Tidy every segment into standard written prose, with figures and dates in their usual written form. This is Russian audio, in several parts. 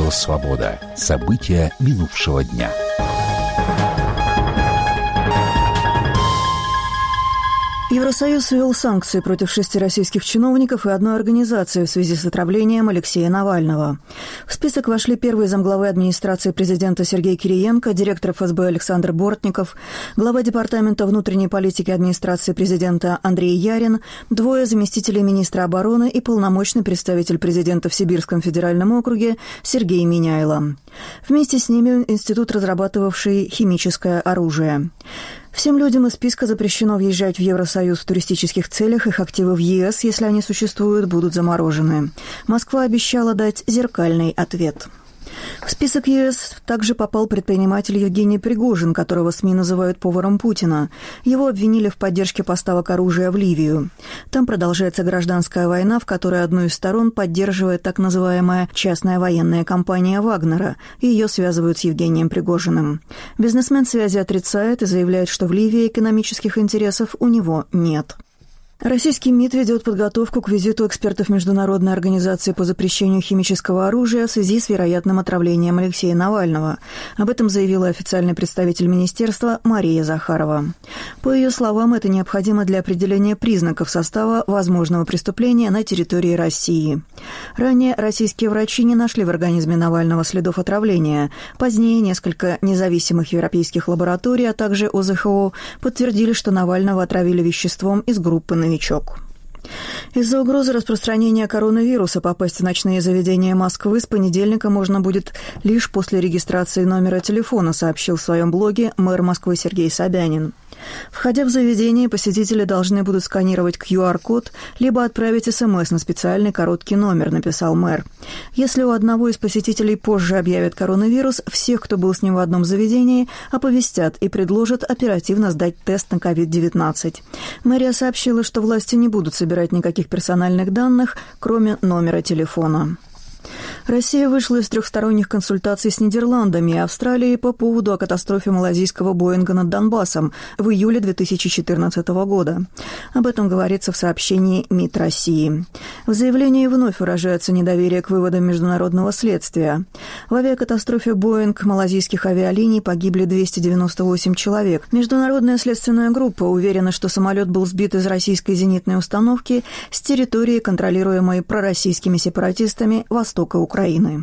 Радио «Свобода». События минувшего дня. Евросоюз ввел санкции против 6 российских чиновников и одной организации в связи с отравлением Алексея Навального. В список вошли первый замглавы администрации президента Сергей Кириенко, директор ФСБ Александр Бортников, глава департамента внутренней политики администрации президента Андрей Ярин, двое заместителей министра обороны и полномочный представитель президента в Сибирском федеральном округе Сергей Миняйло. Вместе с ними институт, разрабатывавший химическое оружие. Всем людям из списка запрещено въезжать в Евросоюз в туристических целях. Их активы в ЕС, если они существуют, будут заморожены. Москва обещала дать зеркальный ответ. В список ЕС также попал предприниматель Евгений Пригожин, которого СМИ называют поваром Путина. Его обвинили в поддержке поставок оружия в Ливию. Там продолжается гражданская война, в которой одну из сторон поддерживает так называемая частная военная компания «Вагнера», и ее связывают с Евгением Пригожиным. Бизнесмен связи отрицает и заявляет, что в Ливии экономических интересов у него нет. Российский МИД ведет подготовку к визиту экспертов Международной организации по запрещению химического оружия в связи с вероятным отравлением Алексея Навального. Об этом заявила официальный представитель министерства Мария Захарова. По ее словам, это необходимо для определения признаков состава возможного преступления на территории России. Ранее российские врачи не нашли в организме Навального следов отравления. Позднее несколько независимых европейских лабораторий, а также ОЗХО подтвердили, что Навального отравили веществом из группы «Новичок». Из-за угрозы распространения коронавируса попасть в ночные заведения Москвы с понедельника можно будет лишь после регистрации номера телефона, сообщил в своем блоге мэр Москвы Сергей Собянин. Входя в заведение, посетители должны будут сканировать QR-код, либо отправить СМС на специальный короткий номер, написал мэр. Если у одного из посетителей позже объявят коронавирус, всех, кто был с ним в одном заведении, оповестят и предложат оперативно сдать тест на COVID-19. Мэрия сообщила, что власти не будут собирать никаких персональных данных, кроме номера телефона. Россия вышла из трехсторонних консультаций с Нидерландами и Австралией по поводу о катастрофе малазийского Боинга над Донбассом в июле 2014 года. Об этом говорится в сообщении МИД России. В заявлении вновь выражается недоверие к выводам международного следствия. В авиакатастрофе Боинг малазийских авиалиний погибли 298 человек. Международная следственная группа уверена, что самолет был сбит из российской зенитной установки с территории, контролируемой пророссийскими сепаратистами востока Украины.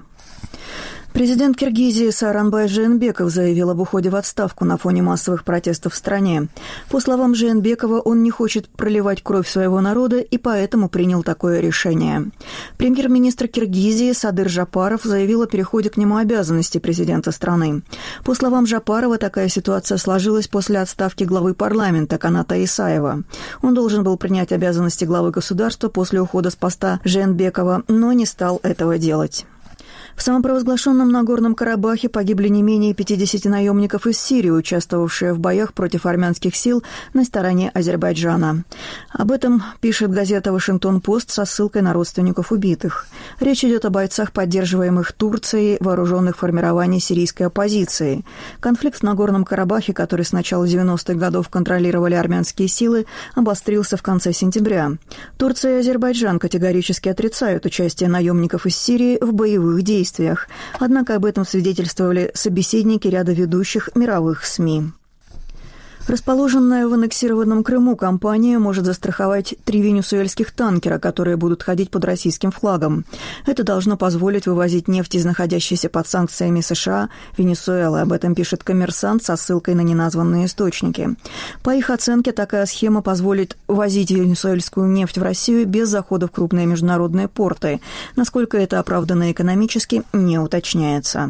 Президент Киргизии Сооронбай Жээнбеков заявил об уходе в отставку на фоне массовых протестов в стране. По словам Жээнбекова, он не хочет проливать кровь своего народа и поэтому принял такое решение. Премьер-министр Киргизии Садыр Жапаров заявил о переходе к нему обязанностей президента страны. По словам Жапарова, такая ситуация сложилась после отставки главы парламента Каната Исаева. Он должен был принять обязанности главы государства после ухода с поста Жээнбекова, но не стал этого делать. В самопровозглашенном Нагорном Карабахе погибли не менее 50 наемников из Сирии, участвовавшие в боях против армянских сил на стороне Азербайджана. Об этом пишет газета «Вашингтон-Пост» со ссылкой на родственников убитых. Речь идет о бойцах, поддерживаемых Турцией, вооруженных формирований сирийской оппозиции. Конфликт в Нагорном Карабахе, который с начала 90-х годов контролировали армянские силы, обострился в конце сентября. Турция и Азербайджан категорически отрицают участие наемников из Сирии в боевых действиях. Однако об этом свидетельствовали собеседники ряда ведущих мировых СМИ. Расположенная в аннексированном Крыму компания может застраховать 3 венесуэльских танкера, которые будут ходить под российским флагом. Это должно позволить вывозить нефть из находящейся под санкциями США Венесуэлы. Об этом пишет «Коммерсант» со ссылкой на неназванные источники. По их оценке, такая схема позволит возить венесуэльскую нефть в Россию без захода в крупные международные порты. Насколько это оправдано экономически, не уточняется.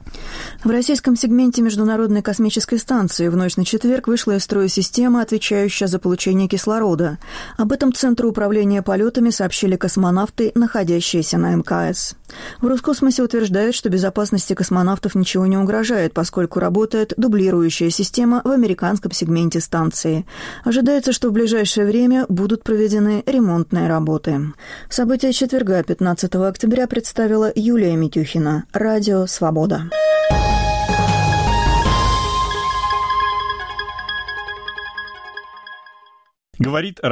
В российском сегменте Международной космической станции в ночь на четверг вышла из строя система, отвечающая за получение кислорода. Об этом Центру управления полетами сообщили космонавты, находящиеся на МКС. В Роскосмосе утверждают, что безопасности космонавтов ничего не угрожает, поскольку работает дублирующая система в американском сегменте станции. Ожидается, что в ближайшее время будут проведены ремонтные работы. События четверга, 15 октября, представила Юлия Митюхина. Радио «Свобода». Говорит